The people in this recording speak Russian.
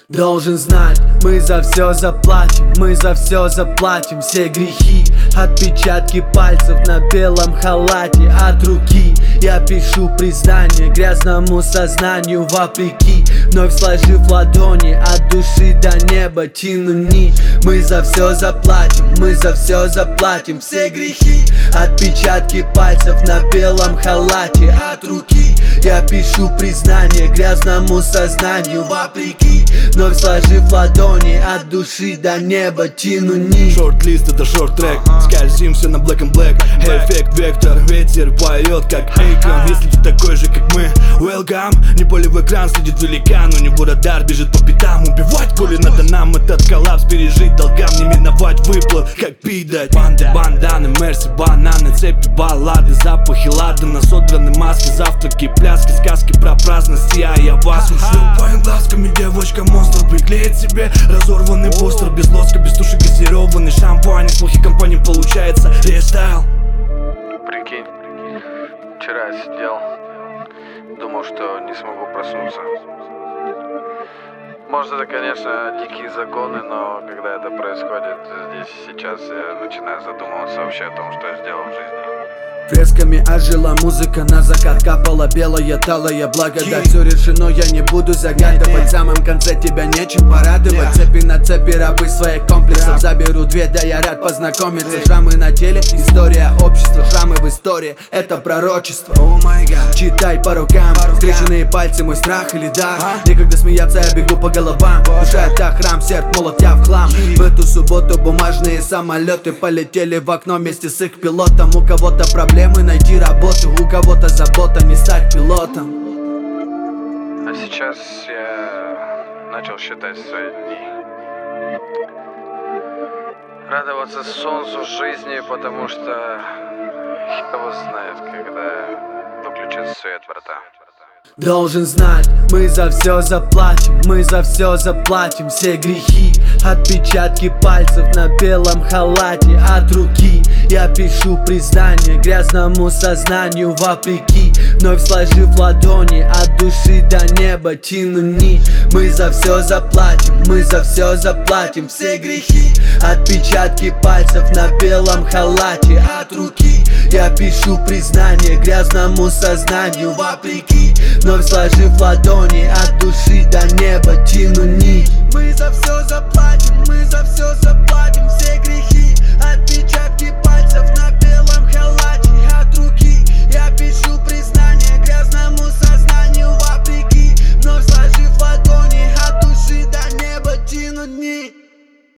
Должен знать, мы за все заплатим, мы за все заплатим. Все грехи, отпечатки пальцев на белом халате от руки. Я пишу признание грязному сознанию вопреки, вновь сложив ладони от души до неба тяну нить. Мы за все заплатим, мы за все заплатим. Все грехи, отпечатки пальцев на белом халате от руки. Я пишу признание грязному сознанию вопреки, вновь сложив ладони от души до неба тяну нить. Шорт-лист — это шорт-трек, скользимся на black and black. Эффект вектор, ветер поет как Эйкон. Если ты такой же как мы, welcome. Не поле в экран следит великан, у него радар бежит по пятам. Убивать пули надо нам, этот коллапс пережить долгам, не миновать выплат, как пить дать. Банды, банданы, мерси, бананы, цепи, баллады, запахи ладана, содраны маски, завтраки, пляски, сказки про праздность. Я вас шлепаю глазками, девочка монстр приклеит себе разорванный постер, без лоска, без туши, газированный шампань. Из плохих компаний получается рестайл. Прикинь, вчера сидел, думал, что не смогу проснуться. Может, это, конечно, дикие законы, но когда это происходит здесь сейчас, я начинаю задумываться вообще о том, что я сделал в жизни. Фресками ожила музыка, на закат капала белая талая благодать. Все решено, я не буду загадывать, в самом конце тебя нечем порадовать. Цепи на цепи, рабы своих комплексов, заберу две, да я рад познакомиться. Шрамы на теле, история общества, шрамы в истории, это пророчество. Читай по рукам, скрещенные пальцы, мой страх или дар. Некогда смеяться, я бегу по головам. Душа это храм, сердце молот, я в хлам. В эту субботу бумажные самолеты полетели в окно вместе с их пилотом. У кого-то проблемы найти работу, у кого-то забота не стать пилотом. А сейчас я начал считать свои дни, радоваться солнцу жизни, потому что его знает, когда выключат свет в рта. Должен знать, мы за все заплатим, мы за все заплатим. Все грехи, отпечатки пальцев на белом халате от руки. Я пишу признание грязному сознанию вопреки, вновь сложив ладони от души до неба тяну нить. Мы за все заплатим, мы за все заплатим. Все грехи, отпечатки пальцев на белом халате от руки. Я пишу признание грязному сознанию вопреки, вновь сложив ладони от души до неба тяну нить. Мы за все заплатим, мы за все заплатим.